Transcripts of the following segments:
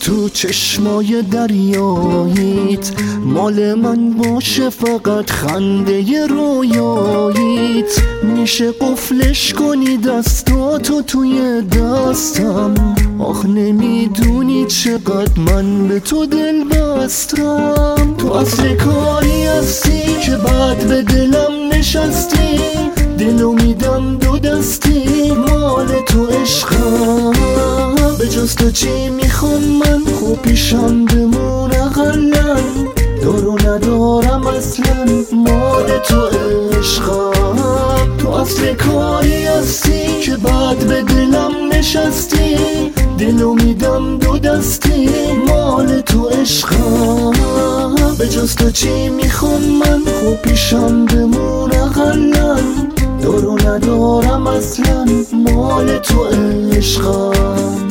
تو چشمای دریاییت مال من باشه فقط خنده رویاییت میشه قفلش کنی دستاتو توی دستم آخ نمیدونی چقدر من به تو دل بستم تو اصل کاری هستی که بعد به دلم نشستی دلو میدم دو دستی مال تو عشقم به جز تو چی میخوام من خوب پیشم بمون اقلن دارو ندارم اصلا مال تو عشقم تو اصل کاری هستی که بعد به دلم نشستی دلو میدم دو دستی مال تو عشقم به جز تو چی میخوام من خوب پیشم بمون اقلن دارو ندارم اصلا مال تو عشقم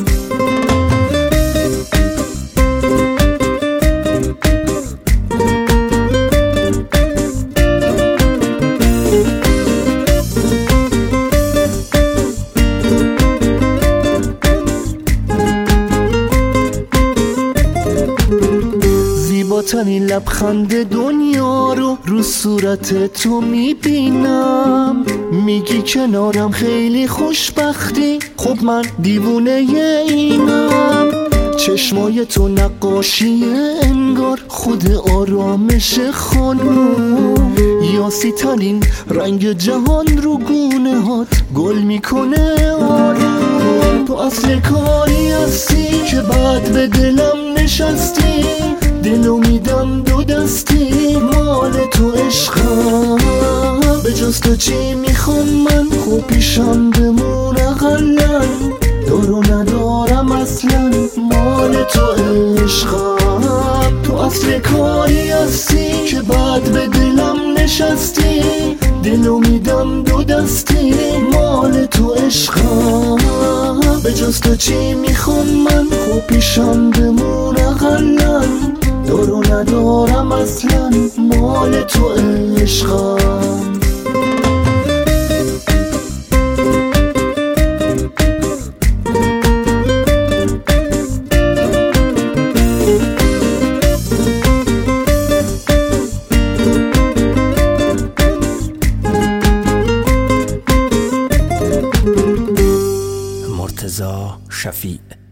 زیباترین لبخند دنیا رو صورت تو میبینم میگی کنارم خیلی خوشبختی خب من دیوونه اینم چشمای تو نقاشی انگار خود آرامش خانم یاسی ترین رنگ جهان رو گونه هات گل میکنه آروم تو اصل کاری هستی که بعد به دلم نشستی دلو میدم دو دستی مال تو عشقم به جز تو چی میخوام من خوب پیشم بمون اقلن دارو ندارم اصلا مال تو عشقم تو اصل کاری هستی که بعد به دلم نشستی دلو میدم دو دستی مال تو عشقم به جز تو چی میخوام من خوب پیشم بمون اقلن دارو ندارم اصلا مال تو عشقم مرتضی شفیع